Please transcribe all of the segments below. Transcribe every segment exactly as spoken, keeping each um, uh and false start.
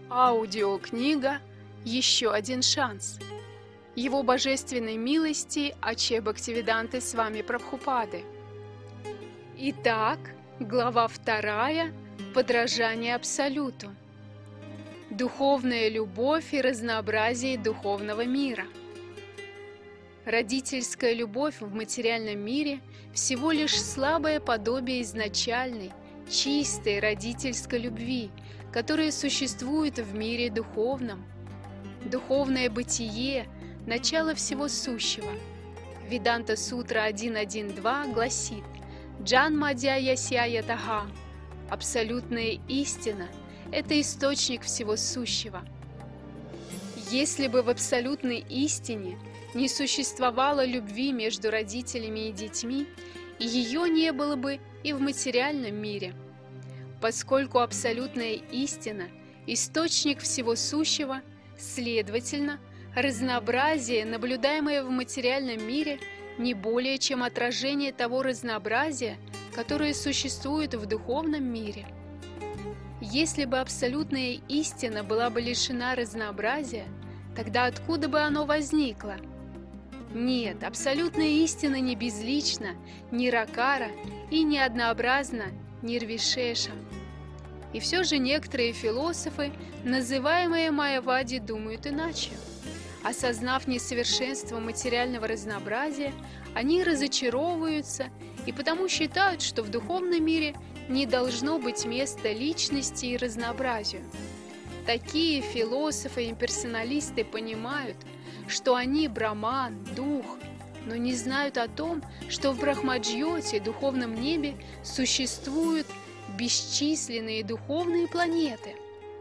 Аудиокнига «Еще один шанс». Его божественной милости Аче Бхактивиданты с вами Прабхупады. Итак, глава вторая. Подражание Абсолюту. Духовная любовь и разнообразие духовного мира. Родительская любовь в материальном мире всего лишь слабое подобие изначальной, чистой родительской любви, которая существует в мире духовном. Духовное бытие – начало всего сущего. Веданта Сутра один точка один точка два гласит: «Джанмадьяясья-ятаха» – абсолютная истина – это источник всего сущего. Если бы в абсолютной истине не существовало любви между родителями и детьми, ее не было бы и в материальном мире. Поскольку абсолютная истина – источник всего сущего, следовательно, разнообразие, наблюдаемое в материальном мире, не более чем отражение того разнообразия, которое существует в духовном мире. Если бы абсолютная истина была бы лишена разнообразия, тогда откуда бы оно возникло? Нет, абсолютная истина не безлична, не ракара и не однообразна, нирвишеша. И все же некоторые философы, называемые майявади, думают иначе. Осознав несовершенство материального разнообразия, они разочаровываются и потому считают, что в духовном мире не должно быть места личности и разнообразию. Такие философы-имперсоналисты понимают, что они браман, дух, но не знают о том, что в Брахмаджьоте, духовном небе, существуют бесчисленные духовные планеты.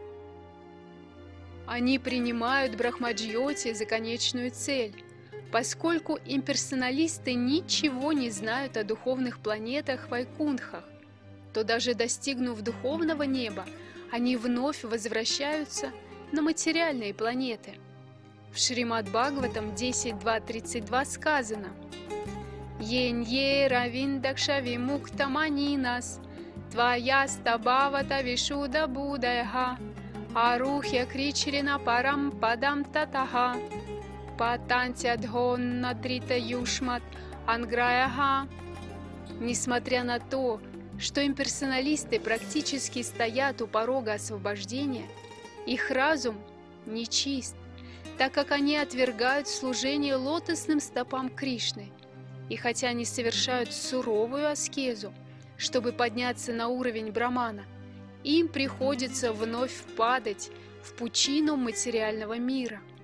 Они принимают Брахмаджьоти за конечную цель. Поскольку имперсоналисты ничего не знают о духовных планетах Вайкунтхах, то даже достигнув духовного неба, они вновь возвращаются на материальные планеты. В Шримад Бхагаватам десять два тридцать два сказано: «Енье равиндакшави муктаманинас, твая стабавата вишуда будайха, арухья кричрина парам падам татаха, патантядхонна трита юшмат анграяха». Несмотря на то, что имперсоналисты практически стоят у порога освобождения, их разум нечист, так как они отвергают служение лотосным стопам Кришны. И хотя они совершают суровую аскезу, чтобы подняться на уровень брамана, им приходится вновь впадать в пучину материального мира.